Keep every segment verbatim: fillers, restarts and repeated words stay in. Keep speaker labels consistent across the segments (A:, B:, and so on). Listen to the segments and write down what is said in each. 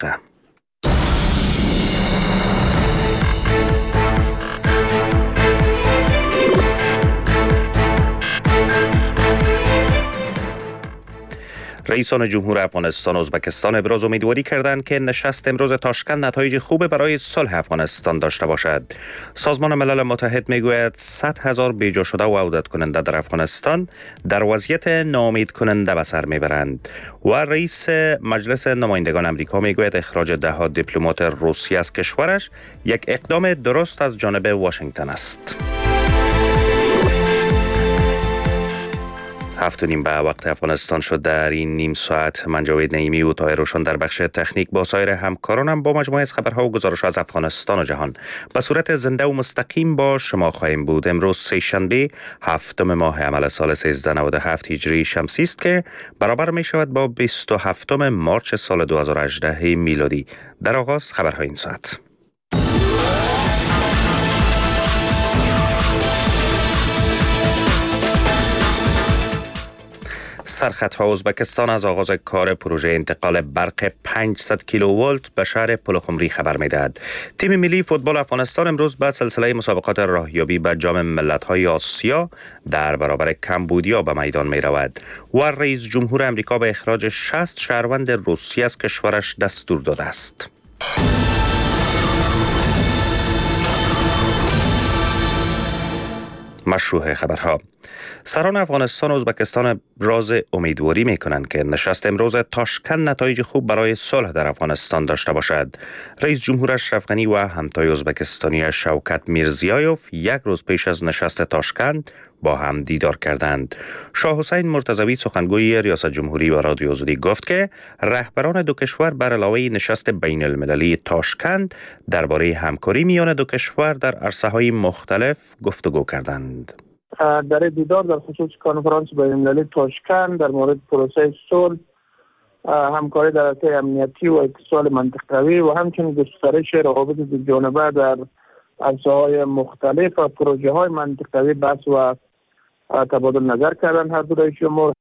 A: دقیقه. رئیسان جمهور افغانستان و ازبکستان ابراز امیدواری کردند که نشست امروز تاشکند نتایج خوب برای صلح افغانستان داشته باشد. سازمان ملل متحد میگوید صد هزار بیجا شده و عودت کننده در افغانستان در وضعیت ناامید کننده به سر میبرند و رئیس مجلس نمایندگان امریکا میگوید اخراج ده ها دیپلمات روسی از کشورش یک اقدام درست از جانب واشنگتن است. هفت و نیم به وقت افغانستان شد. در این نیم ساعت من جاوید نعیمی و طاهر روشن در بخش تکنیک با سایر همکارانم با مجموعه از خبرها و گزارش از افغانستان و جهان به صورت زنده و مستقیم با شما خواهیم بود. امروز سه شنبه هفتم ماه عمل سال سیزده نود و هفت هجری شمسی است که برابر می شود با بیست و هفتم مارچ سال دو هزار و هجده میلادی. در آغاز خبرهای این ساعت. سرخطها ازبکستان از آغاز کار پروژه انتقال برق پانصد کیلوولت به شهر پلخمری خبر می‌دهد. تیم ملی فوتبال افغانستان امروز به سلسله مسابقات راهیابی به جام ملت‌های آسیا در برابر کمبودیا به میدان می‌رود و رئیس جمهور امریکا به اخراج شصت شهروند روسی از کشورش دستور داده است. مشروع خبرها. سران افغانستان و ازبکستان ابراز امیدواری می کنند که نشست امروز تاشکند نتایج خوب برای صلح در افغانستان داشته باشد. رئیس جمهور اشرف غنی و همتای ازبکستانی شوکت میرزیایوف یک روز پیش از نشست تاشکند با هم دیدار کردند. شاه حسین مرتضوی سخنگوی ریاست جمهوری و رادیو آزادی گفت که رهبران دو کشور بر علاوه نشست بین المللی تاشکند درباره همکاری میان دو کشور در عرصه‌های مختلف گفتگو کردند.
B: در دیدار در خصوص کنفرانس بین المللی تاشکند در مورد پروسه صلح، همکاری در عرصه امنیتی و اتصال منطقه‌ای و همچنین گسترش روابط دوجانبه در عرصه‌های مختلف و پروژه‌های منطقه‌ای بحث و تبادل نظر کردند. هر دو رئیس جمهور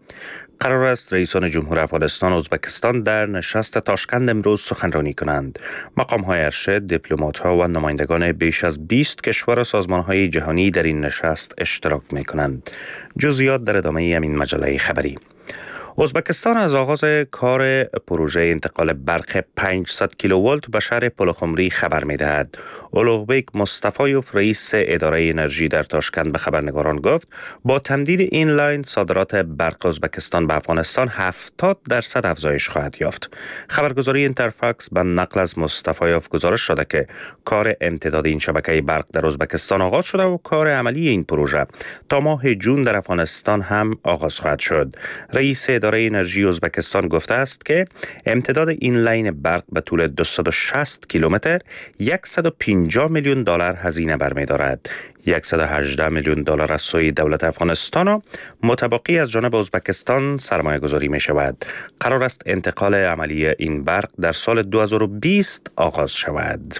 A: قرار است رئیسان جمهور افغانستان و ازبکستان در نشست تاشکند امروز سخنرانی کنند. مقام‌های ارشد، دیپلمات‌ها و نمایندگان بیش از بیست کشور و سازمان‌های جهانی در این نشست اشتراک می‌کنند. جزئیات در ادامه این مجله خبری. ازبکستان از آغاز کار پروژه انتقال برق پانصد کیلوولت به شهر پلخمری خبر می‌دهد. اولوغبیک مصطفایوف رئیس اداره انرژی در تاشکند به خبرنگاران گفت با تمدید این لاین صادرات برق ازبکستان به افغانستان هفتاد درصد افزایش خواهد یافت. خبرگزاری اینترفاکس به نقل از مصطفایوف گزارش داده که کار امتداد این شبکه برق در ازبکستان آغاز شده و کار عملی این پروژه تا ماه جون در افغانستان هم آغاز خواهد شد. رئیس اداره انرژی ازبکستان گفته است که امتداد این لاین برق به طول دویست و شصت کیلومتر صد و پنجاه میلیون دلار هزینه برمی‌دارد. صد و هجده میلیون دلار از سوی دولت افغانستان و متبقی از جانب ازبکستان سرمایه گذاری می شود. قرار است انتقال عملی این برق در سال دو هزار و بیست آغاز شود.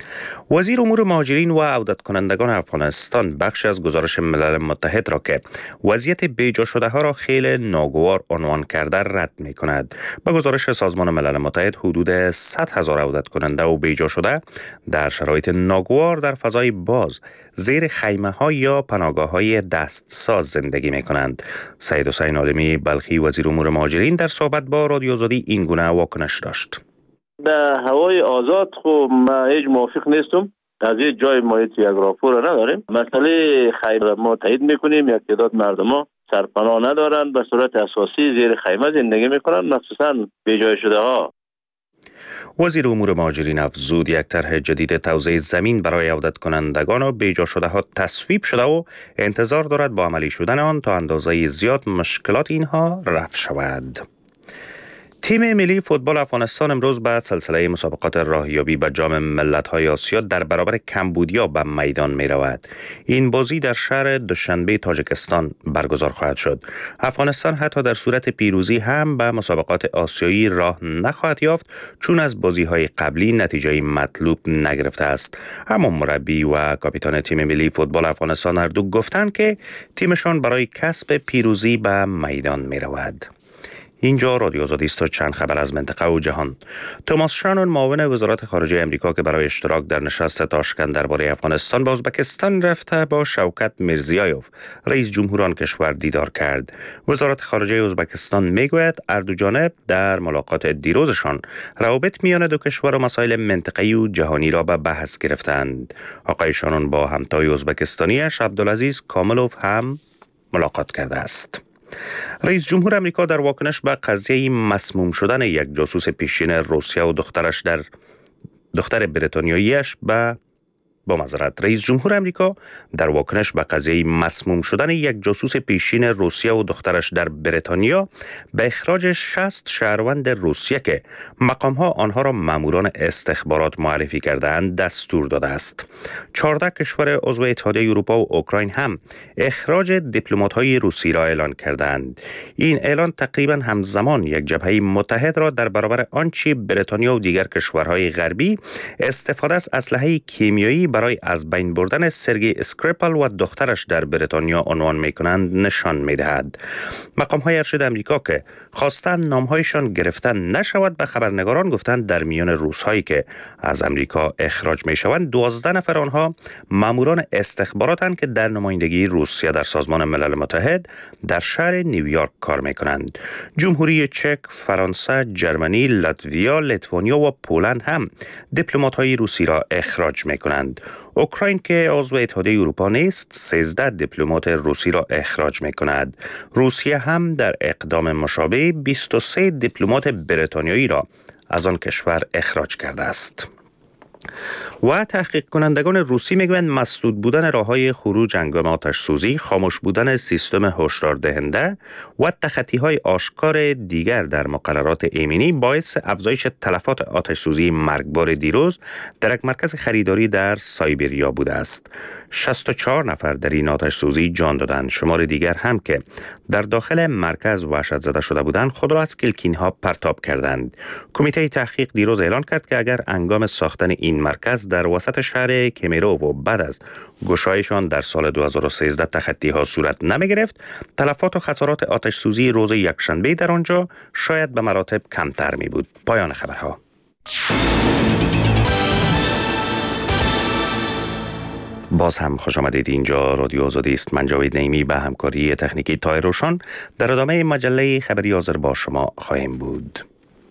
A: وزیر امور مهاجرین و عودت کنندگان افغانستان بخش از گزارش ملل متحد را که وضعیت بیجا شده ها را خیلی ناگوار عنوان کرده رد می کند. به گزارش سازمان ملل متحد حدود صد هزار عودت کننده و بیجا شده در شرایط ناگوار در فضای باز زیر خیمه ها یا پناهگاه های دستساز زندگی می کنند. سید حسین عالمی بلخی وزیر امور مهاجرین در صحبت با رادیو آزادی این گونه واکنش داشت.
C: در هوای آزاد خب ما هیچ موافق نیستم. از این جای ما یک راپور نداریم. مسئله خیمه ما تایید میکنیم. یک تعداد مردم ها سرپناه ندارند، به صورت اساسی زیر خیمه زندگی میکنند، مخصوصا بیجای شده ها.
A: وزیر امور مهاجرین افزود یک طرح جدید توزیع زمین برای عودت کنندگان و بیجا شده ها تصویب شده و انتظار دارد با عملی شدن آن تا اندازه زیاد مشکلات اینها رفع شود. تیم ملی فوتبال افغانستان امروز بعد سلسله مسابقات راهیابی به جام ملت‌های آسیا در برابر کمبودیا به میدان می رود. این بازی در شهر دوشنبه تاجیکستان برگزار خواهد شد. افغانستان حتی در صورت پیروزی هم به مسابقات آسیایی راه نخواهد یافت چون از بازی‌های قبلی نتیجه مطلوب نگرفته است. اما مربی و کاپیتان تیم ملی فوتبال افغانستان هر دو گفتند که تیمشان برای کسب پیروزی به میدان می رود. اینجا رادیو آزادی است و چند خبر از منطقه و جهان. توماس شانون معاون وزارت خارجه امریکا که برای اشتراک در نشست تاشکند درباره افغانستان به ازبکستان رفته با شوکت میرزیایوف رئیس جمهور آن کشور دیدار کرد. وزارت خارجه ازبکستان میگوید هر دو جانب در ملاقات دیروزشان روابط میان دو کشور و مسائل منطقه‌ای و جهانی را به بحث گرفتند. آقای شانون با همتای ازبکستانیش عبدالعزیز کاملوف هم ملاقات کرده است. رئیس جمهور امریکا در واکنش به قضیه مسموم شدن یک جاسوس پیشین روسیه و دخترش در دختر بریتانیاییش به با معذرت رئیس جمهور امریکا در واکنش به قضیه مسموم شدن یک جاسوس پیشین روسیه و دخترش در بریتانیا به اخراج شصت شهروند روسیه که مقامها آنها را ماموران استخبارات معرفی کرده‌اند دستور داده است. چهارده کشور عضو اتحادیه اروپا و اوکراین هم اخراج دیپلمات‌های روسی را اعلان کردند. این اعلان تقریبا همزمان یک جبهه متحد را در برابر آنچه بریتانیا و دیگر کشورهای غربی استفاده از اسلحه کیمیایی برای از بین بردن سرگئی اسکریپال و دخترش در بریتانیا عنوان می‌کنند نشان می‌دهد. مقام‌های ارشد امریکا که خواستند نام‌هایشان گرفته نشود به خبرنگاران گفتند در میان روس‌هایی که از امریکا اخراج می‌شوند دوازده نفر آنها ماموران استخباراتند که در نمایندگی روسیه در سازمان ملل متحد در شهر نیویورک کار می‌کنند. جمهوری چک، فرانسه، جرمنی، لاتویا، لیتوانیا و پولند هم دیپلمات‌های روسی را اخراج می‌کنند. اوکراین که عضو اتحادیه اروپا نیست، سیزده دیپلمات روسی را اخراج می‌کند. روسیه هم در اقدام مشابه بیست و سه دیپلمات بریتانیایی را از آن کشور اخراج کرده است. و تحقیق کنندگان روسی میگویند مسدود بودن راه‌های خروج هنگام آتش سوزی، خاموش بودن سیستم هشدار دهنده و تخطی‌های آشکار دیگر در مقررات ایمنی باعث افزایش تلفات آتش سوزی مرگبار دیروز در یک مرکز خریداری در سایبریا بوده است. شصت و چهار نفر در این آتش سوزی جان دادند. شمار دیگر هم که در داخل مرکز وحشت زده شده بودند خود را از کلکین‌ها پرتاب کردند. کمیته تحقیق دیروز اعلان کرد که اگر هنگام ساختن این مرکز در وسط شهر کمیرو و بعد از گشایشان در سال دو هزار و سیزده تخطی‌ها صورت نمی گرفت، تلفات و خسارات آتش سوزی روز یکشنبه در آنجا شاید به مراتب کمتر می بود. پایان خبرها. باز هم خوش آمدید. اینجا رادیو آزادی است. من جاوید نعیمی به همکاری تکنیکی طاهر روشن در ادامه مجله خبری حاضر با شما خواهیم بود.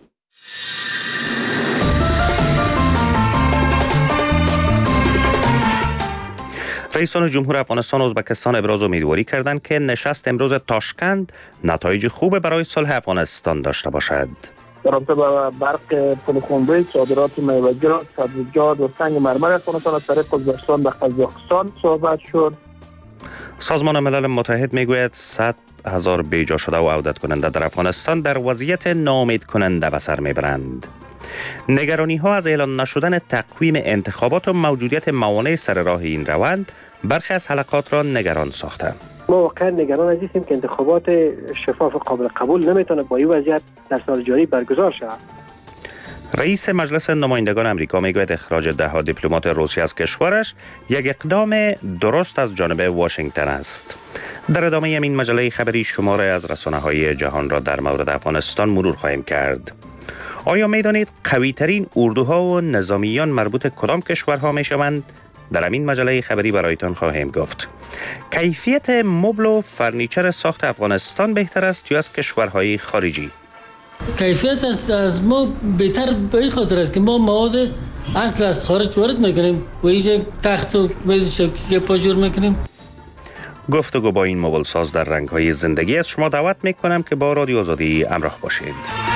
A: رئیسان جمهور افغانستان و ازبکستان ابراز امیدواری کردند که نشست امروز تاشکند نتایج خوب برای صلح افغانستان داشته باشد.
B: در رابطه با برق پلخونبه، صادرات میوه‌جات، سبزیجات و سنگ مرمر افغانستان از طریق ازبکستان به قزاقستان صحبت شد.
A: سازمان ملل متحد میگوید صد هزار بیجا شده و عودت کننده در افغانستان در وضعیت ناامید کننده به سر میبرند. نگرانی ها از اعلان نشدن تقویم انتخابات و موجودیت موانع سر راه این روند برخی از حلقات را نگران ساخته.
D: ما واقعا نگران از اینیم که انتخابات شفاف قابل قبول نمیتونه با این وضعیت در سال جاری برگزار شود.
A: رئیس مجلس نمایندگان امریکا میگوید اخراج ده ها دیپلمات روسی از کشورش یک اقدام درست از جانب واشنگتن است. در ادامه این مجله خبری شماره از رسانه‌های جهان را در مورد افغانستان مرور خواهیم کرد. آیا میدانید قوی ترین اردوها و نظامیان مربوط کدام کشورها می شوند؟ در همین مجله خبری برایتان خواهیم گفت. کیفیت مبل و فرنیچر ساخت افغانستان بهتر است یا از کشورهای خارجی؟
E: کیفیت است از ما بهتر به این خاطر است که ما مواد اصل از خارج وارد میکنیم و اینجا تخت و میز شکلی پاجور میکنیم.
A: گفتگو با این مبل ساز در رنگ‌های زندگی از شما دعوت میکنم که با رادیو آزادی همراه باشید.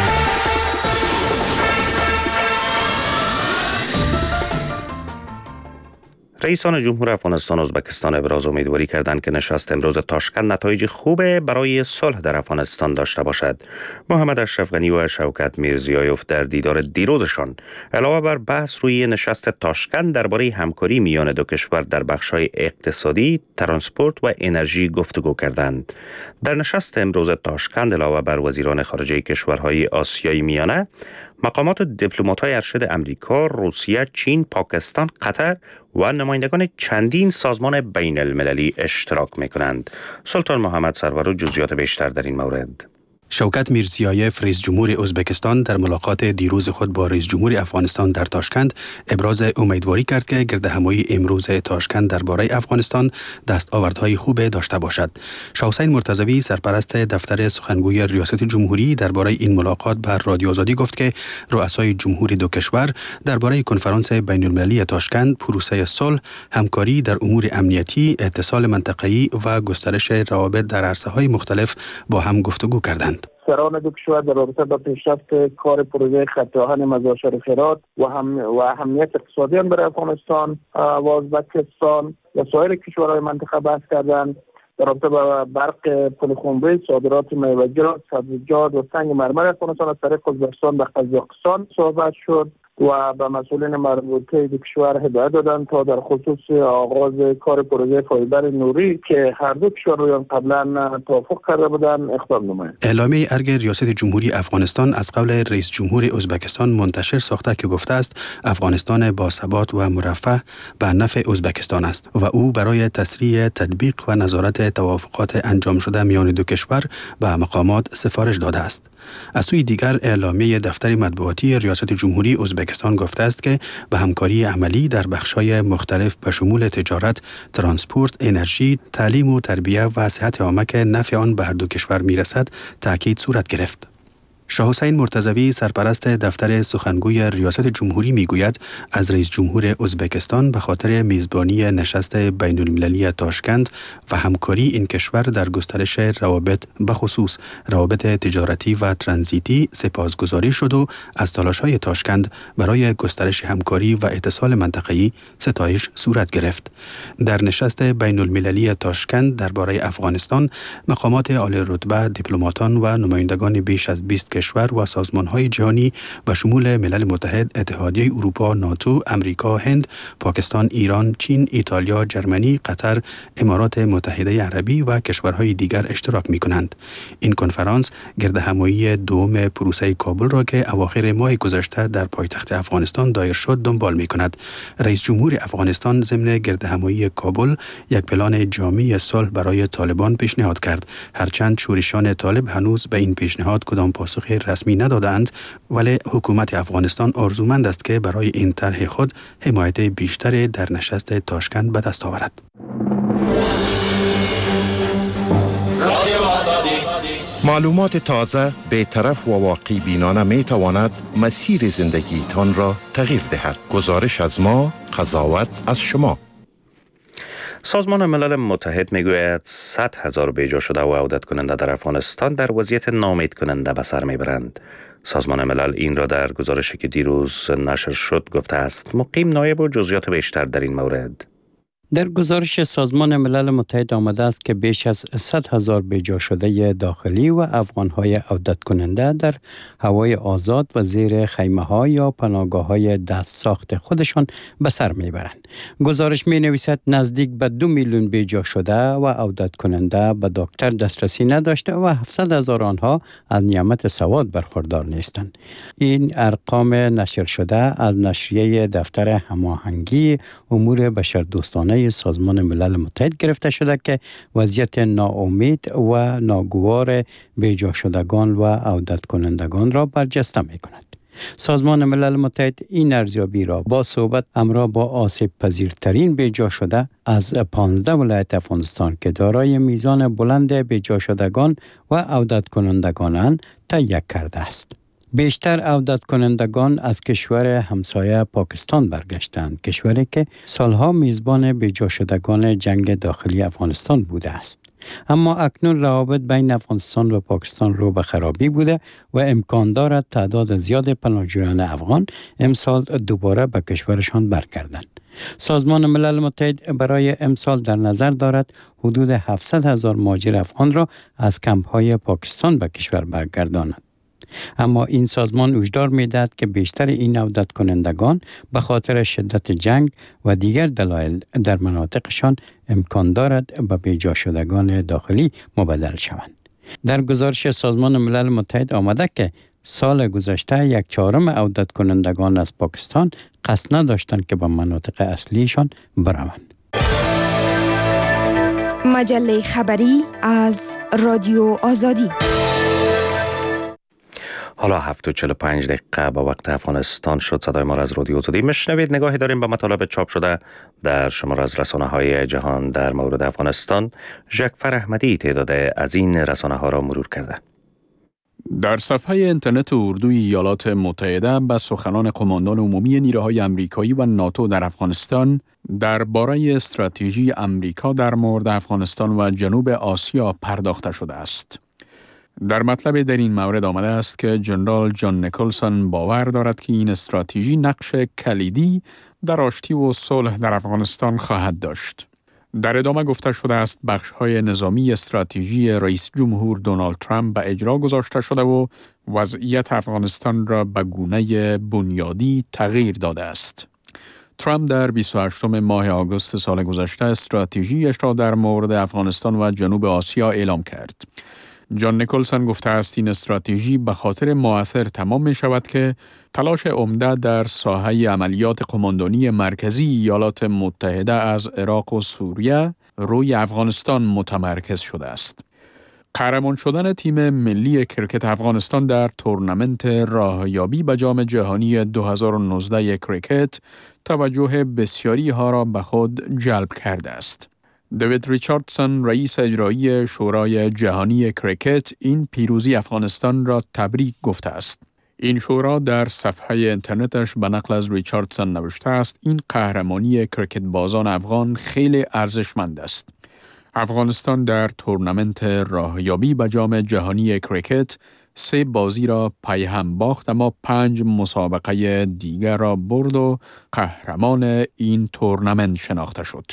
A: رئیسان جمهور افغانستان و ازبکستان ابراز امیدواری کردند که نشست امروز تاشکند نتایج خوب برای صلح در افغانستان داشته باشد. محمد اشرف غنی و شوکت میرزیایوف در دیدار دیروزشان علاوه بر بحث روی نشست تاشکند درباره همکاری میان دو کشور در بخش‌های اقتصادی، ترانسپورت و انرژی گفتگو کردند. در نشست امروز تاشکند علاوه بر وزیران خارجه کشورهای آسیای میانه، مقامات و دیپلمات‌های ارشد امریکا، روسیه، چین، پاکستان، قطر و نمایندگان چندین سازمان بین المللی اشتراک می‌کنند. سلطان محمد سرور و جزئیات بیشتر در این مورد.
F: شوکت میرزیایف رئیس جمهور ازبکستان در ملاقات دیروز خود با رئیس جمهور افغانستان در تاشکند ابراز امیدواری کرد که گردهمایی امروز تاشکند درباره افغانستان دستاوردهای خوب داشته باشد. شاه حسین مرتضوی سرپرست دفتر سخنگوی ریاست جمهوری درباره این ملاقات به رادیو آزادی گفت که رؤسای جمهور دو کشور درباره کنفرانس بین‌المللی تاشکند، پروسه صلح، همکاری در امور امنیتی، اتصال منطقه‌ای و گسترش روابط در عرصه‌های مختلف با هم گفتگو کردند.
B: سران دو کشور در رابطه با پیشرفت کار پروژه خط آهن مزارشهر هرات و هم و اهمیت اقتصادی آن برای افغانستان و ازبکستان و سایر کشورهای منطقه بحث کردند. در رابطه با برق پل خنبه، صادرات میوه‌جات، سبزیجات و سنگ مرمر افغانستان از طریق ازبکستان به قزاقستان صحبت شد و به مسئولین مربوطه دو کشور هدایت دادند تا در خصوص آغاز کار پروژه فایبر نوری که هر دو کشور روی آن قبلا توافق کرده بودند اقدام نمایند.
F: اعلامیه ارگ ریاست جمهوری افغانستان از قول رئیس جمهور ازبکستان منتشر ساخته که گفته است افغانستان با ثبات و مرفه به نفع ازبکستان است و او برای تسریع تطبیق و نظارت توافقات انجام شده میان دو کشور به مقامات سفارش داده است. از سوی دیگر اعلامیه دفتر مطبوعاتی ریاست جمهوری ازبکستان گفته است که به همکاری عملی در بخش‌های مختلف به شمول تجارت، ترانسپورت، انرژی، تعلیم و تربیت و صحت عامه که نفع آن به هر دو کشور میرسد تاکید صورت گرفت. شاه حسین مرتضوی سرپرست دفتر سخنگوی ریاست جمهوری میگوید از رئیس جمهور ازبکستان به خاطر میزبانی نشست بین المللی تاشکند و همکاری این کشور در گسترش روابط به خصوص روابط تجارتی و ترانزیتی سپاسگزاری شد و از تلاش‌های تاشکند برای گسترش همکاری و اتصال منطقه‌ای ستایش صورت گرفت. در نشست بین المللی تاشکند درباره افغانستان مقامات عالی رتبه، دیپلماتان و نمایندگان بیش از بیست کشور و سازمان‌های جهانی به شمول ملل متحد، اتحادیه اروپا، ناتو، امریکا، هند، پاکستان، ایران، چین، ایتالیا، جرمنی، قطر، امارات متحده عربی و کشورهای دیگر اشتراک می‌کنند. این کنفرانس گردهمایی دوم پروسه کابل را که اواخر ماه گذشته در پایتخت افغانستان دایر شد دنبال می‌کند. رئیس جمهور افغانستان ضمن گردهمایی کابل یک پلان جامع صلح برای طالبان پیشنهاد کرد. هرچند شورشان طالب هنوز به این پیشنهاد کدام پاسخ رسمی ندادند، ولی حکومت افغانستان آرزومند است که برای این طرح خود حمایت بیشتر در نشست تاشکند به دست آورد.
G: معلومات تازه، بی‌طرف و واقع بینانه می تواند مسیر زندگی تان را تغییر دهد. گزارش از ما، قضاوت از شما.
A: سازمان ملل متحد میگوید صد هزار بیجا شده و عودت کننده در افغانستان در وضعیت ناامید کننده به سر میبرند. سازمان ملل این را در گزارشی که دیروز نشر شد گفته است. مقیم نایب و جزئیات بیشتر در این مورد.
H: در گزارش سازمان ملل متحد آمده است که بیش از صد هزار بیجا شده داخلی و افغان‌های عودت کننده در هوای آزاد و زیر خیمه‌ها یا پناهگاه‌های دست ساخت خودشان به سر میبرند. گزارش می‌نویسد نزدیک به دو میلیون بیجا شده و عودت کننده به دکتر دسترسی نداشته و هفتصد هزار آنها از نعمت سواد برخوردار نیستند. این ارقام نشر شده از نشریه دفتر هماهنگی امور بشردوستانه سازمان ملل متحد گرفته شده که وضعیت ناامید و ناگوار بیجا شدگان و عودت کنندگان را برجسته می کند. سازمان ملل متحد این ارزیابی را با صحبت همراه با آسیب پذیرترین بیجا شده از پانزده ولایت افغانستان که دارای میزان بلند بیجا شدگان و عودت کنندگانند تهیه کرده است. بیشتر عودت کنندگان از کشور همسایه پاکستان برگشتند، کشوری که سالها میزبان بیجا شدگان جنگ داخلی افغانستان بوده است. اما اکنون روابط بین افغانستان و پاکستان رو به خرابی بوده و امکان دارد تعداد زیاد پناهجویان افغان امسال دوباره به کشورشان برگردند. سازمان ملل متحد برای امسال در نظر دارد حدود هفتصد هزار مهاجر افغان را از کمپ‌های پاکستان به کشور برگرداند. اما این سازمان هشدار می‌دهد که بیشتر این عودت کنندگان به خاطر شدت جنگ و دیگر دلایل در مناطقشان امکان دارد به بیجا شدگان داخلی مبدل شوند. در گزارش سازمان ملل متحد آمده که سال گذشته یک چهارم عودت کنندگان از پاکستان قصد نداشتند که به مناطق اصلیشان بروند.
I: مجله خبری از رادیو آزادی.
A: حالا هفت و چهل و پنج دقیقه با وقت افغانستان شد. صدای ما را از رادیو آزادی میشنوید. نگاهی داریم به مطالب چاپ شده در شمار از رسانه های جهان در مورد افغانستان. ژکفر احمدی تعداد از این رسانه ها را مرور کرده.
I: در صفحه اینترنت اردوی ایالات متحده به سخنان قماندان عمومی نیروهای آمریکایی و ناتو در افغانستان درباره استراتژی آمریکا در مورد افغانستان و جنوب آسیا پرداخته شده است. در مطلب در این مورد آمده است که جنرال جان نیکلسون باور دارد که این استراتژی نقش کلیدی در آشتی و صلح در افغانستان خواهد داشت. در ادامه گفته شده است بخش‌های نظامی استراتژی رئیس جمهور دونالد ترامپ به اجرا گذاشته شده و وضعیت افغانستان را به گونه بنیادی تغییر داده است. ترامپ در بیست و هشتم ماه آگوست سال گذشته استراتژیش را در مورد افغانستان و جنوب آسیا اعلام کرد. جان نیکلسون گفته است این استراتژی به خاطر موثر تمام می شود که تلاش عمده در ساحه عملیات قماندانی مرکزی ایالات متحده از عراق و سوریه روی افغانستان متمرکز شده است. قهرمان شدن تیم ملی کرکت افغانستان در تورنمنت راهیابی به جام جهانی دو هزار و نوزده کرکت توجه بسیاری ها را به خود جلب کرده است. دیوید ریچاردسون رئیس اجرایی شورای جهانی کرکت این پیروزی افغانستان را تبریک گفته است. این شورا در صفحه اینترنتش به نقل از ریچاردسون نوشته است این قهرمانی کرکت بازان افغان خیلی ارزشمند است. افغانستان در تورنمنت راهیابی به جام جهانی کرکت سه بازی را پی هم باخت اما پنج مسابقه دیگر را برد و قهرمان این تورنمنت شناخته شد.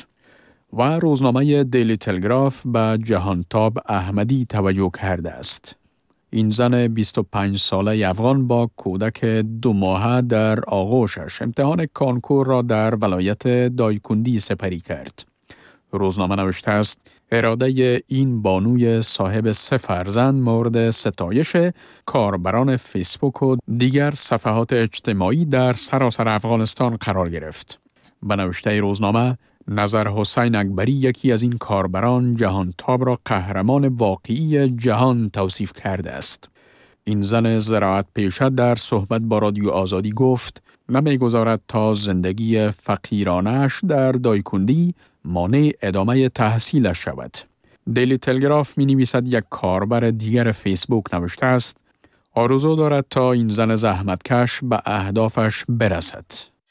I: و روزنامه دیلی تلگراف به جهانتاب احمدی توجه کرده است. این زن بیست و پنج ساله افغان با کودک دو ماهه در آغوشش امتحان کانکور را در ولایت دایکندی سپری کرد. روزنامه نوشته است اراده این بانوی صاحب سه فرزند مورد ستایش کاربران فیسبوک و دیگر صفحات اجتماعی در سراسر افغانستان قرار گرفت. به نوشته روزنامه نظر حسین اکبری یکی از این کاربران جهانتاب را قهرمان واقعی جهان توصیف کرده است. این زن زراعت پیشه در صحبت با رادیو آزادی گفت نمیگذارد تا زندگی فقیرانش در دایکندی مانع ادامه تحصیلش شود. دیلی تلگراف می نویسد یک کاربر دیگر فیسبوک نوشته است آرزو دارد تا این زن زحمتکش به اهدافش برسد.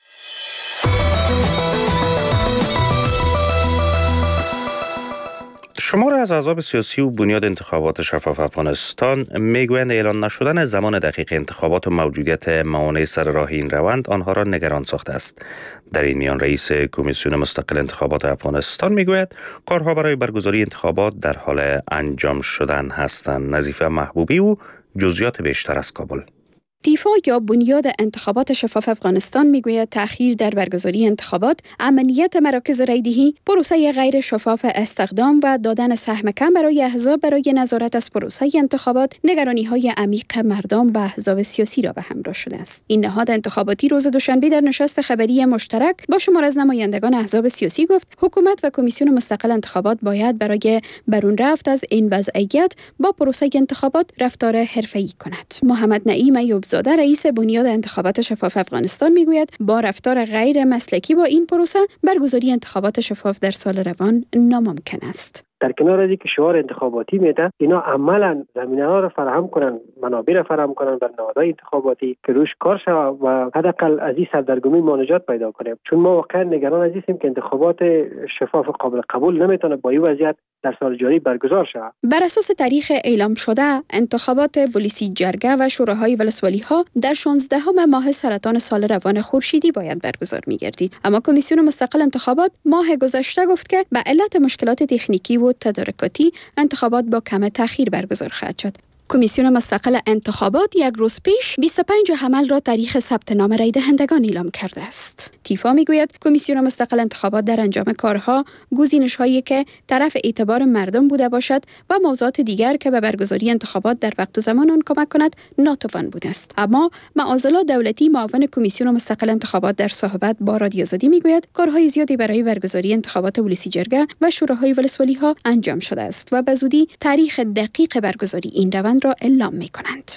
A: شمار از احزاب سیاسی و بنیاد انتخابات شفاف افغانستان میگویند اعلان نشدن زمان دقیق انتخابات و موجودیت موانع سر راه این روند آنها را نگران ساخته است. در این میان رئیس کمیسیون مستقل انتخابات افغانستان میگوید کارها برای برگزاری انتخابات در حال انجام شدن هستند. نظیفه محبوبی و جزئیات بیشتر از کابل.
J: دیفا یا بنیاد انتخابات شفاف افغانستان میگوید تأخیر در برگزاری انتخابات، امنیت مراکز رایدهی، پروسه غیر شفاف استخدام و دادن سهم کم برای احزاب برای نظارت از پروسه انتخابات نگرانی‌های عمیق مردم و احزاب سیاسی را به همراه شده است. این نهاد انتخاباتی روز دوشنبه در نشست خبری مشترک با شمار از نمایندگان احزاب سیاسی گفت حکومت و کمیسیون مستقل انتخابات باید برای برون رفت از این وضعیت با پروسه انتخابات رفتار حرفه‌ای کند. محمد نعیم ایوب زاده رئیس بنیاد انتخابات شفاف افغانستان میگوید با رفتار غیر مسلکی با این پروسه برگزاری انتخابات شفاف در سال روان ناممکن است.
D: در کنار از اینکه شعار انتخاباتی میده، اینا عملا زمینه ها رو فراهم کنن، منابع رو فراهم کنن بر نهادهای انتخاباتی که روش کار شود و حداقل از این سردرگمی ما نجات پیدا کنیم. چون ما واقعا نگران از اینیم که انتخابات شفاف قابل قبول نمیتونه با این وضعیت در سال جاری برگزار شود.
J: بر اساس تاریخ اعلام شده، انتخابات ولسی جرگه و شوراهای ولسوالی ها در شانزدهم ماه سرطان سال روان خورشیدی باید برگزار می‌گردید. اما کمیسیون مستقل انتخابات ماه گذشته گفت که به علت مشکلات تکنیکی و تدارکاتی انتخابات با کم تأخیر برگزار خواهد شد. کمیسیون مستقل انتخابات یک روز پیش بیست و پنج حمل را تاریخ ثبت نام رای دهندگان اعلام کرده است. تیفا میگوید کمیسیون مستقل انتخابات در انجام کارها گزینش‌هایی که طرف اعتبار مردم بوده باشد و موضوعات دیگر که به برگزاری انتخابات در وقت و زمان آن کمک کند ناتوان بوده است. اما معاذالله دولتی معاون کمیسیون مستقل انتخابات در صحبت با رادیو آزادی میگوید کارهای زیادی برای برگزاری انتخابات ولسی جرگه و شوراهای ولسوالی ها انجام شده است و به زودی تاریخ دقیق برگزاری این روند را اعلام می‌کنند.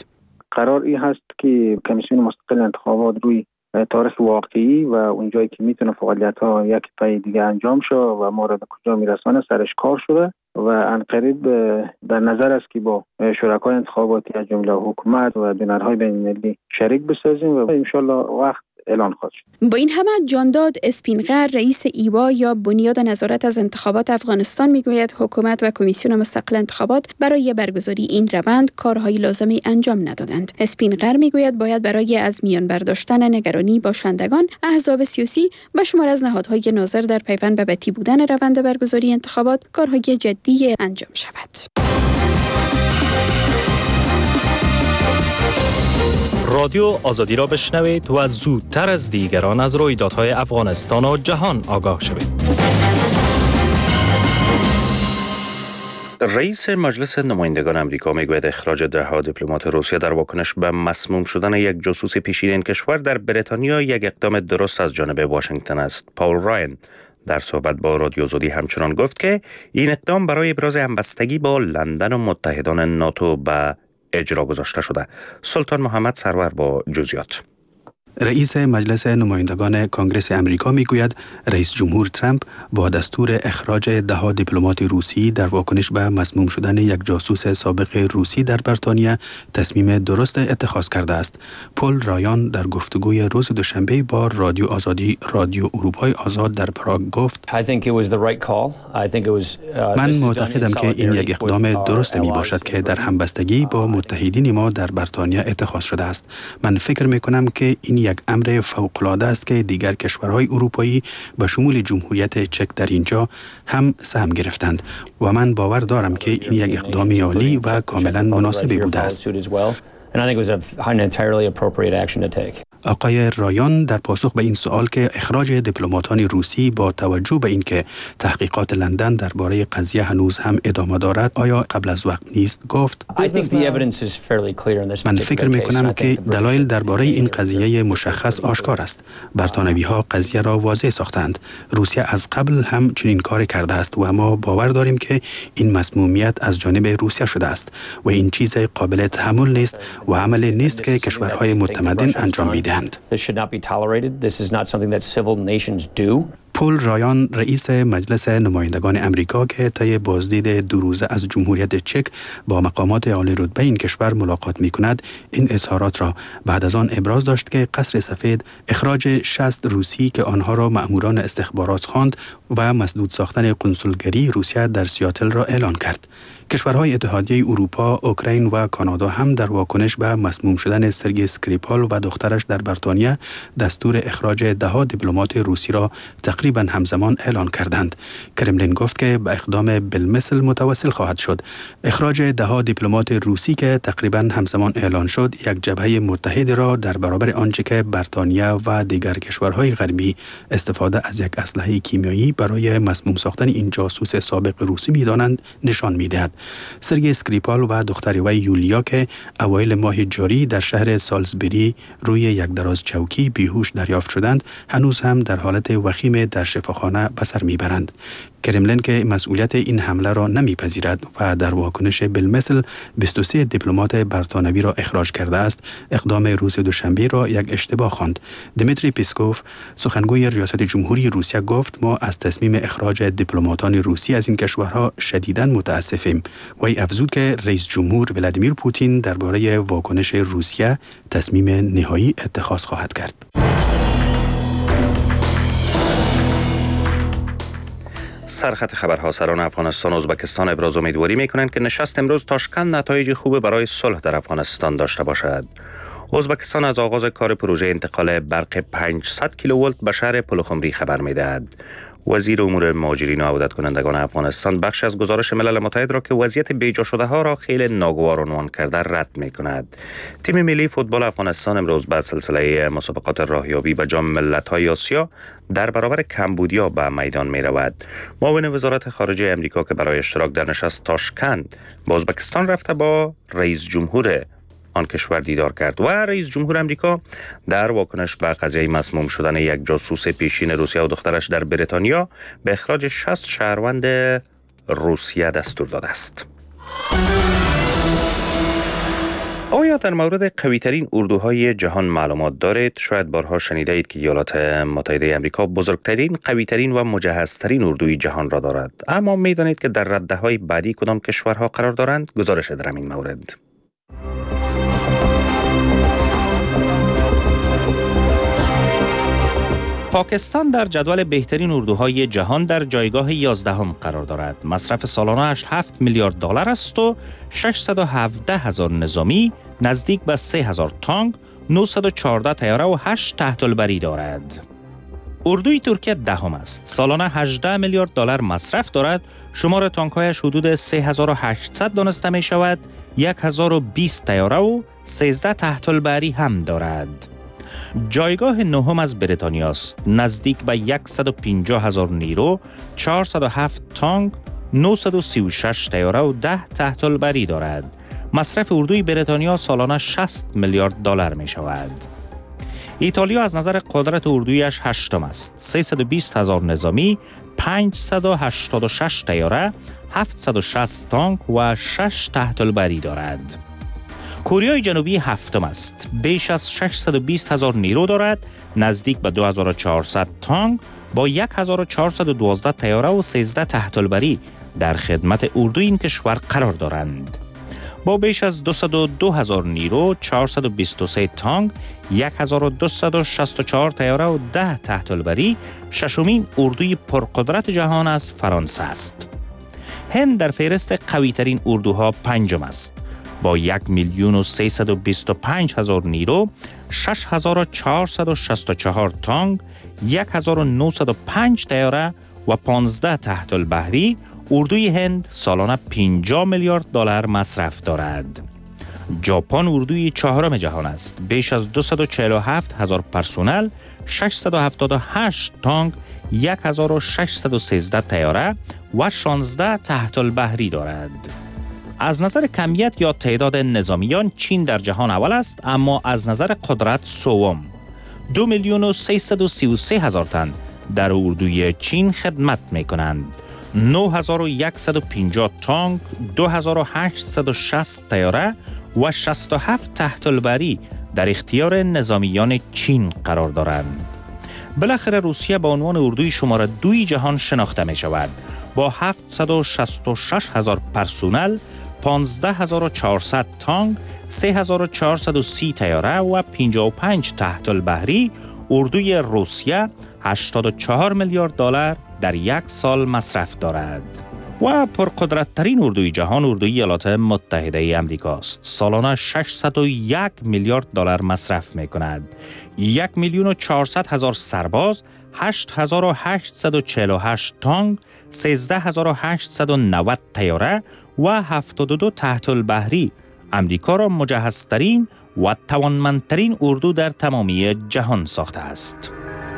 K: قرار این هست که کمیسیون مستقل انتخابات روی تاریخ واقعی و اونجایی که میتونه فعالیت‌ها یک پای دیگه انجام شه و ما را به کجا میرسانه سرش کار شده و عنقریب در نظر است که با شرکای انتخاباتی از جمله حکومت و دونرهای بین‌المللی شریک بسازیم و انشالله وقت اعلان خواهد شد.
J: با این همه جانداد اسپینغر رئیس ایوا یا بنیاد نظارت از انتخابات افغانستان میگوید حکومت و کمیسیون مستقل انتخابات برای برگزاری این روند کارهای لازمی انجام ندادند. اسپینغر میگوید باید برای از میان برداشتن نگرانی باشندگان، احزاب سیاسی و شمار از نهادهای ناظر در پیوند به بتی بودن روند برگزاری انتخابات کارهای جدی انجام شود.
L: رادیو آزادی را بشنوید و زودتر از دیگران از رویدادهای افغانستان و جهان آگاه شوید.
A: رئیس مجلس نمایندگان امریکا میگوید اخراج ده ها دیپلمات روسیه در واکنش به مسموم شدن یک جاسوس پیشین این کشور در بریتانیا یک اقدام درست از جانب واشنگتن است. پاول رایان در صحبت با رادیو آزادی همچنان گفت که این اقدام برای ابراز همبستگی با لندن و متحدان ناتو به اجرا گذاشته شده. سلطان محمد سرور با جزئیات.
F: رئیس مجلس نمایندگان کانگرس امریکا میگوید رئیس جمهور ترامپ با دستور اخراج ده ها دیپلمات روسی در واکنش به مسموم شدن یک جاسوس سابق روسی در بریتانیا تصمیم درست اتخاذ کرده است. پل رایان در گفتگوی روز دوشنبه با رادیو آزادی رادیو اروپای آزاد در پراگ گفت: من معتقدم که این یک اقدام درست می باشد که در همبستگی با متحدین ما در بریتانیا اتخاذ شده است. من فکر می کنم که این یک امر فوق‌العاده است که دیگر کشورهای اروپایی به شمول جمهوریت چک در اینجا هم سهم گرفتند و من باور دارم که این یک اقدام عالی و کاملا مناسبی بوده است. آقای رایان در پاسخ به این سوال که اخراج دیپلماتان روسی با توجه به اینکه تحقیقات لندن درباره قضیه هنوز هم ادامه دارد آیا قبل از وقت نیست گفت: من فکر می کنم که دلایل درباره این قضیه مشخص آشکار است. برتانوی ها قضیه را واضح ساختند. روسیه از قبل هم چنین کار کرده است و ما باور داریم که این مسمومیت از جانب روسیه شده است و این چیز قابل تحمل نیست و عمل نیست که کشورهای متمدن انجام میدهند. پل رایان رئیس مجلس نمایندگان امریکا که طی بازدید دو روزه از جمهوریت چک با مقامات عالی رتبه این کشور ملاقات می کند این اظهارات را بعد از آن ابراز داشت که قصر سفید اخراج شصت روسی که آنها را مأموران استخبارات خواند و مسدود ساختن قنسولگری روسیه در سیاتل را اعلان کرد. کشورهای اتحادیه اروپا، اوکراین و کانادا هم در واکنش به مسموم شدن سرگئی اسکریپال و دخترش در بریتانیا دستور اخراج ده ها دیپلمات روسی را تقریبا همزمان اعلان کردند. کرملین گفت که به اقدام بالمثل متوسل خواهد شد. اخراج ده ها دیپلمات روسی که تقریبا همزمان اعلان شد یک جبهه متحد را در برابر آنچه که بریتانیا و دیگر کشورهای غربی استفاده از یک اسلحه کیمیایی برای مسموم ساختن این جاسوس سابق روسی می‌دانند نشان می‌دهد. سرگئی اسکریپال و دختر وی یولیا که اوایل ماه جاری در شهر سالزبری روی یک دراز چوکی بیهوش دریافت شدند هنوز هم در حالت وخیم در شفاخانه به سر میبرند. کرملین که مسئولیت این حمله را نمیپذیرد و در واکنش بالمثل بیست و سه دیپلمات بریتانوی را اخراج کرده است، اقدام روز دوشنبه را یک اشتباه خواند. دمیتری پیسکوف سخنگوی ریاست جمهوری روسیه گفت ما از تصمیم اخراج دیپلماتان روسی از این کشورها شدیداً متاسفیم. وی افزود که رئیس جمهور ولادیمیر پوتین درباره واکنش روسیه تصمیم نهایی اتخاذ خواهد کرد.
A: سرخط خبرها سران افغانستان و ازبکستان ابراز امیدواری می‌کنند که نشست امروز تاشکند نتایج خوب برای صلح در افغانستان داشته باشد. ازبکستان از آغاز کار پروژه انتقال برق پانصد کیلوولت به شهر پلخمری خبر می‌دهد. وزیر امور مهاجرین و عودت کنندگان افغانستان بخش از گزارش ملل متحد را که وضعیت بیجا شده ها را خیلی ناگوار عنوان کرده رد می کند. تیم ملی فوتبال افغانستان امروز به سلسله مسابقات راهیابی به جام ملت‌های آسیا در برابر کمبودیا به میدان می رود. معاون وزارت خارجه امریکا که برای اشتراک در نشست تاشکند با ازبکستان رفته با رئیس جمهور آن کشور دیدار کرد و رئیس جمهور امریکا در واکنش به قضیه مسموم شدن یک جاسوس پیشین روسیه و دخترش در بریتانیا به اخراج شصت شهروند روسیه دستور داده است. آیا در مورد قوی‌ترین اردوهای جهان معلومات دارید؟ شاید بارها شنیده اید که ایالات متحده آمریکا بزرگترین، قوی‌ترین و مجهزترین اردوی جهان را دارد. اما می‌دانید که در رده‌های بعدی کدام کشورها قرار دارند؟ گزارش در این مورد. پاکستان در جدول بهترین اردوهای جهان در جایگاه یازدهم قرار دارد. مصرف سالانه اش هفت میلیارد دلار است و ششصد و هفده هزار نظامی، نزدیک به سه هزار تانک، نهصد و چهارده طیاره و هشت تحت البری دارد. اردوی ترکیه دهم است. سالانه هجده میلیارد دلار مصرف دارد. شمار تانک‌هایش حدود سه هزار و هشتصد دانسته می شود. هزار و بیست طیاره و سیزده تحت البری هم دارد. جایگاه نهم از بریتانیا است. نزدیک به صد و پنجاه هزار نیرو، چهارصد و هفت تانک، نهصد و سی و شش طیاره و ده تحت البری دارد. مصرف اردوی بریتانیا سالانه شصت میلیارد دلار می شود. ایتالیا از نظر قدرت اردویش هشتم است. سیصد و بیست هزار نظامی، پانصد و هشتاد و شش طیاره، هفتصد و شصت تانک و شش تحت البری دارد. کره جنوبی هفتم است. بیش از ششصد و بیست هزار نیرو دارد، نزدیک به دو هزار و چهارصد تانک با هزار و چهارصد و دوازده طیاره و سیزده تحت البری در خدمت اردوی این کشور قرار دارند. با بیش از دویست و دو هزار نیرو، چهارصد و بیست و سه تانک، هزار و دویست و شصت و چهار طیاره و ده تحت البری، ششمین اردوی پرقدرت جهان از فرانسه است. هند در فهرست قوی‌ترین اردوها پنجم است. با یک میلیون و سیصد و بیست و پنج هزار نیرو، شش هزار و چهارصد و شصت و چهار تانک، هزار و نهصد و پنج طیاره و پانزده تحت البحری، اردوی هند سالانه پنجاه میلیارد دلار مصرف دارد. ژاپن اردوی چهارم جهان است. بیش از دویست و چهل و هفت هزار پرسنل، ششصد و هفتاد و هشت تانک، هزار و ششصد و سیزده طیاره و شانزده تحت البحری دارد. از نظر کمیت یا تعداد نظامیان چین در جهان اول است، اما از نظر قدرت سوم. دو میلیون و سیصد و سی و سه هزار تن در اردوی چین خدمت می کنند. نه هزار و صد و پنجاه تانک، دو هزار و هشتصد و شصت طیاره و شصت و هفت تحت البری در اختیار نظامیان چین قرار دارند. بالاخره روسیه به عنوان اردوی شماره دوی جهان شناخته می شود. با هفتصد و شصت و شش هزار پرسنل، پانزده هزار و چهارصد تانک، سه هزار و چهارصد و سی طیاره و پنجاه و پنج تحت البحری، اردوی روسیه هشتاد و چهار میلیارد دلار در یک سال مصرف دارد. و پرقدرت‌ترین اردوی جهان اردوی ایالات متحده آمریکا است. سالانه ششصد و یک میلیارد دلار مصرف می کند. یک میلیون و چهارصد هزار سرباز، هشت هزار و هشتصد و چهل و هشت تانک، سیزده هزار و هشتصد و نود طیاره و هفتاد و دو تحت البحری امریکا را مجهزترین و توانمندترین اردو در تمامی جهان ساخته است.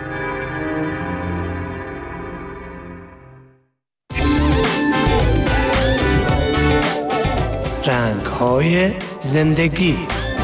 M: رنگ‌های زندگی.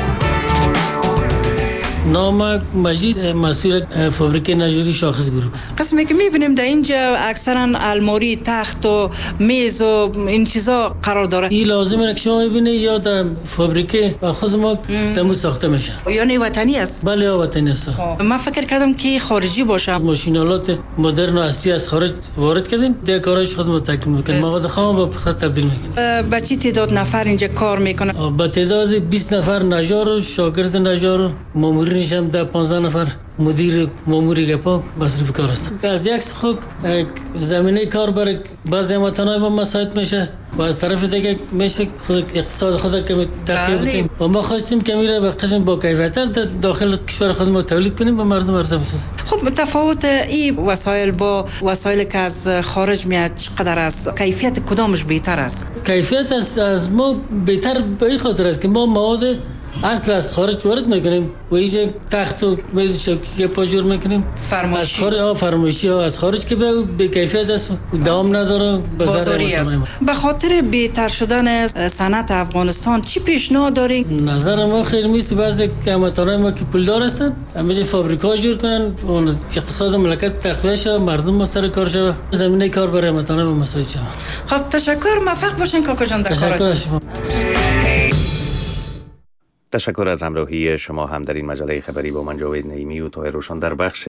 E: نام مجید، مسئول فابریک نجاری شاخص گروه.
N: قسمی که میبینیم در اینجا اکثرا الماری، تخت و میز و این چیزا قرار داره.
E: این لازمه که شما ببینید یا در فابریک خود ما دمو ساخته میشه.
N: یعنی وطنی است؟
E: بله وطنی است.
N: من فکر کردم که خارجی باشه.
E: ماشینالات مدرن و اصلی از خارج وارد کردیم، دیگه کارش خود ما تکمیل میکنیم. مواد خام با پخته تبدیل میکنیم.
N: با چی تعداد نفر اینجا کار میکنه؟
E: با تعداد بیست نفر نجار و شاگرد نجار و مامور هم ده پانزده نفر مدیر ماموری گپا مصرف کار است. از یک خود زمینه کار برای بعضی هموطنای ما مساعد میشه و از طرف دیگه میشه خود اقتصاد خود که تقویت بکنیم و ما خواستیم که میره به قسم با کیفیت‌تر داخل کشور خود ما تولید کنیم و مردم ارزه بسازیم.
N: خب تفاوت این وسایل با وسایلی که از خارج میاد چقدر است؟ کیفیت کدامش بهتر است؟
E: کیفیت از از ما بهتر به این خاطر است که ما مواد اصل از خارج وارد میکنیم و اینجا تخت و میز شوکی پاجور میکنیم از خارج. ها فرمایشی ها از خارج که به کیفیت است، دوام نداره،
N: بازاری است. به خاطر بهتر شدن صنعت افغانستان چی پیشنهاد دارین؟
E: نظر ما خیلی میست بعضی هموطنای ما که پولدار هستن همیشه فابریکا جور کنن، اقتصاد مملکت تقویت شه، مردم ما سر کار شه، زمینه کار برای هموطنای ما مساعد شه.
N: خب تشکر، موفق باشین کاکا جان در کارتون.
E: تشکر شما.
A: تشکر از همراهی شما هم در این مجله خبری با من جاوید نعیمی و طاهر روشن در بخش